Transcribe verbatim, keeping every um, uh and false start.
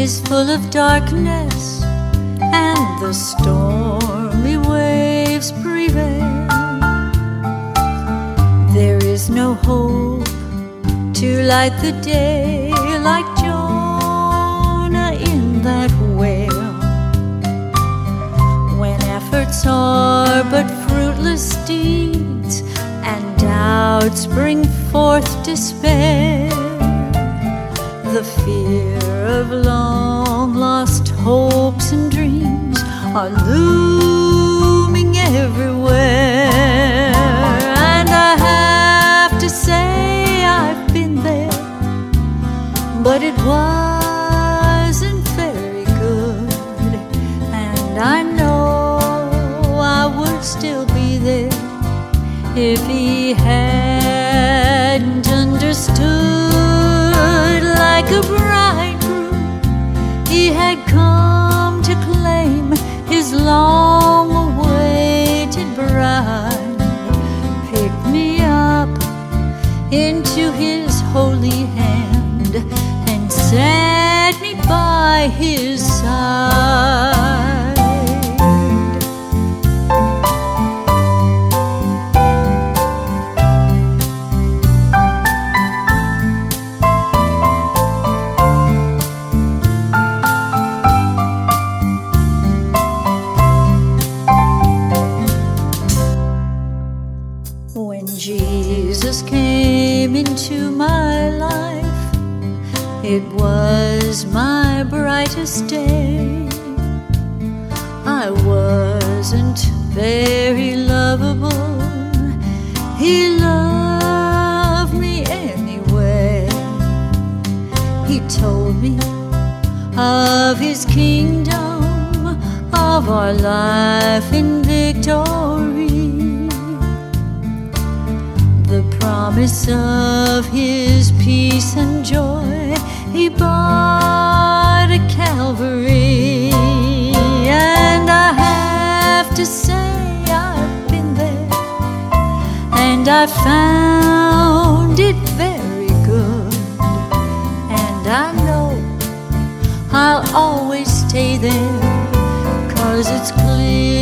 is full of darkness, and the stormy waves prevail. There is no hope to light the day like Jonah in that whale. When efforts are but fruitless deeds, and doubts bring forth despair, the fear of long-lost hopes and dreams are looming everywhere. And I have to say I've been there, but it wasn't very good. And I know I would still be there if he hadn't understood. Like a bridegroom, he had come to claim his long-awaited bride. Picked me up into his holy hand and set me by his side. When Jesus came into my life, it was my brightest day. I wasn't very lovable, he loved me anyway. He told me of his kingdom, of our life in victory, the promise of his peace and joy he bought at Calvary. And I have to say I've been there, and I found it very good. And I know I'll always stay there, 'cause it's clear